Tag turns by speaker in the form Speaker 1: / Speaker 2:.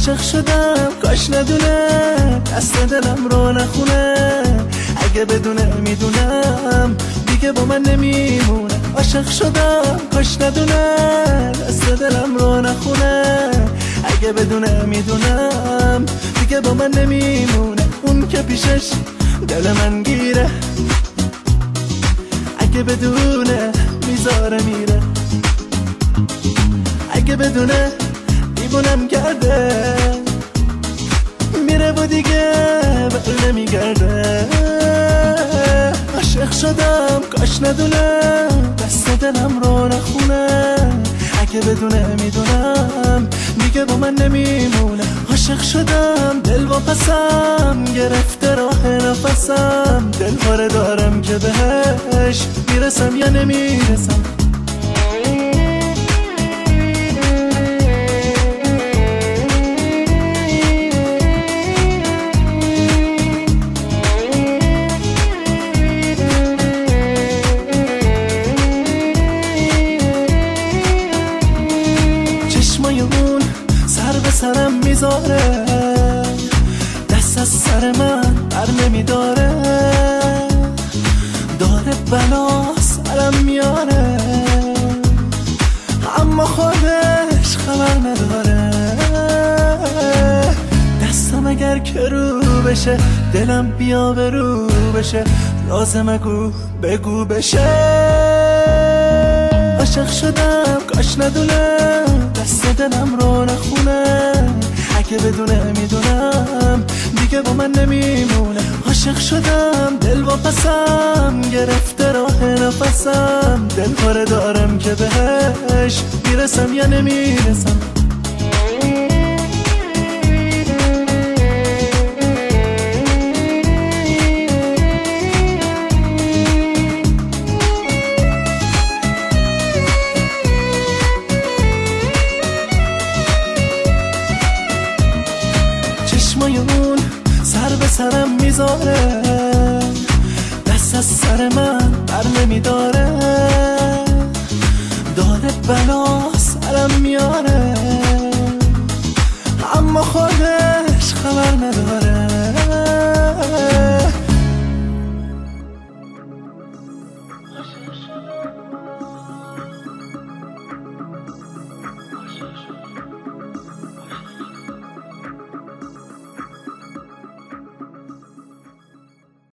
Speaker 1: عاشق شدم کاش ندونه دست دلم رو نخونه، اگه بدونه میدونم دیگه با من نمیمونه. عاشق شدم کاش ندونه دست دلم رو نخونه، اگه بدونه میدونم دیگه با من نمیمونه. اون که پیشش دل من گیره، اگه بدونه میذاره میره، اگه بدونه دیوونم کرده میره و دیگه بر نمیگرده. عاشق شدم کاش ندونه دست دلم رو نخونه، اگه بدونه میدونم دیگه با من نمیمونه. عاشق شدم دل واپسم گرفته راه نفسم، دل دارم که بهش میرسم یا نمیرسم. اون سر به سرم میذاره، دست از سر من بر نمیداره، داره بلا سرم میاره اما خودش خبر نداره. دستم اگر که رو بشه دلم بیا به رو بشه، لازمه بگو بشه. عاشق شدم کاش ندونه دست دلم رو نخونه، اگه بدونه میدونم دیگه با من نمیمونه. عاشق شدم دل واپسم گرفته راه نفسم، دل دارم که بهش میرسم یا نمیرسم. چشمای اون سر به سرم میذاره، دست از سر من بر نمیداره، داره بلا سرم میاره اما خودش خبر نداره. عاشق شدم